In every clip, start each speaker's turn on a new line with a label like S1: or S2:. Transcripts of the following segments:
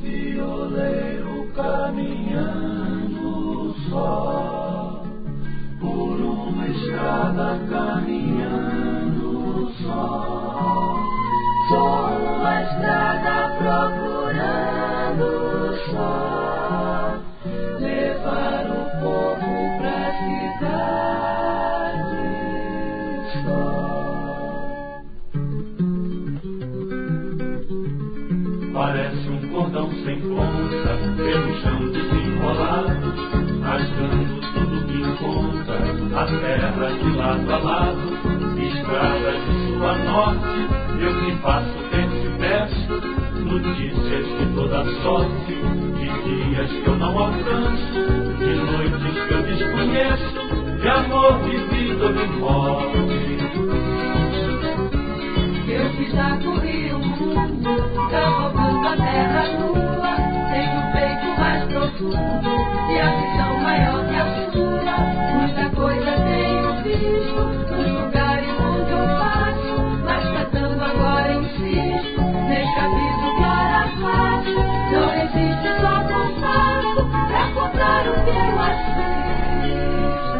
S1: violeiro caminhando só, por uma estrada caminhando só. Só uma estrada procurando só, levar o povo pra cidade só. Parece um cordão sem ponta, pelo chão desenrolado, rasgando tudo que encontra, a terra de lado a lado, estrada de sul a norte. Eu que faço, penso e peço notícias de toda sorte, de dias que eu não alcanço, de noites que eu desconheço, de amor, de vida ou de morte.
S2: Eu que já corri o mundo, cavalgando a terra nua, tenho o peito mais profundo e a visão maior que a sua. Muita coisa tenho visto nos lugares onde eu passo, mas cantando agora insisto neste aviso para fácil. Não existe só compasso pra contar o que eu assisto.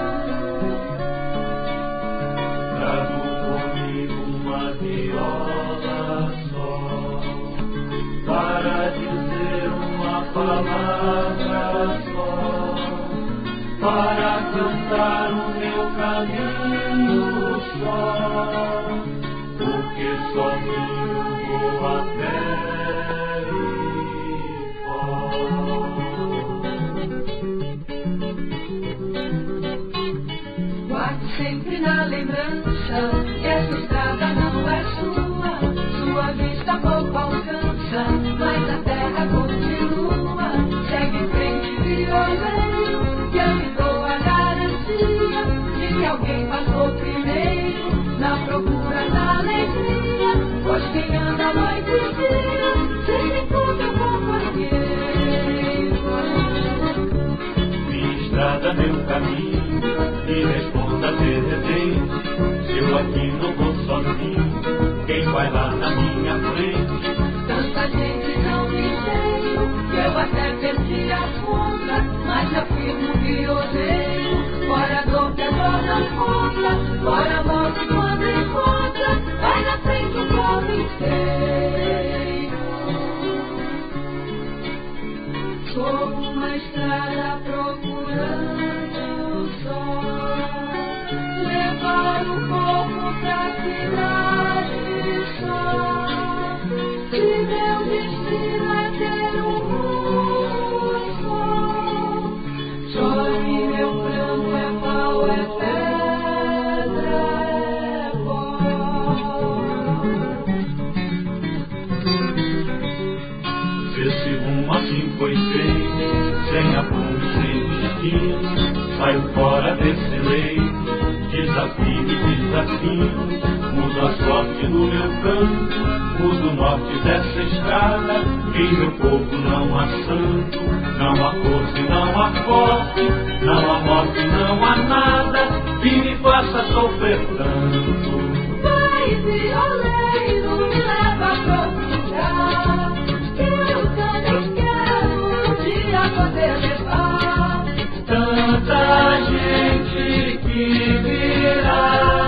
S1: Trago comigo uma viola só, para dizer uma palavra só, para cantar o meu caminho só, porque sozinho vou até
S2: Guardo sempre na lembrança que essa estrada não é sua, sua vista pouco alcança, mas a terra continua. Segue em frente, violeiro, que eu lhe dou a garantia de que alguém passou primeiro na procura da alegria, pois quem anda a noite e dia sempre encontra companheiro.
S1: minha estrada, meu caminho, me responda de repente, se eu aqui não vou sozinho, quem vai lá na minha frente?
S2: Tanta gente não me veio, que eu até perdi a conta, mas já firmo o violeiro, fora a dor que a dor não conta, fora a morte quando encontra, vai na frente o povo inteiro. Sou uma estrada procurando só, levar o povo pra cidade só. Se meu destino é ter um rumo só, chove meu pranto, é pau, é pedra, é pó.
S1: Se esse rumo assim foi feito, sem aprumo e sem destino, saio fora desse leito, desafio e desafio, mudo a sorte do meu canto, mudo o norte dessa estrada, em meu povo não há santo, não há força e não há forte, não há morte e não há nada que me faça sofrer tanto.
S2: Vai, violeiro, me leva a procurar, que eu também quero um dia poder levar.
S1: Tanta gente que virá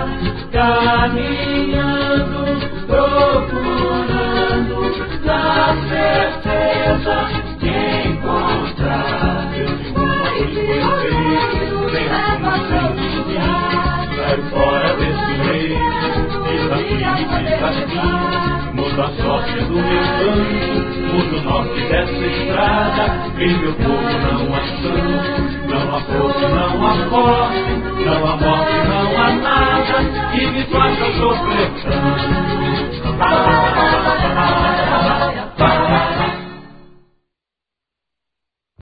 S1: caminhando, procurando, na certeza de encontrar.
S2: Vai, violeiro, me leva a procurar,
S1: Sai fora desse leito, desafio e desafio, muda a sorte do meu canto, muda o norte dessa estrada, em meu povo não há santo, não há força, não há forte, não há morte, não há nada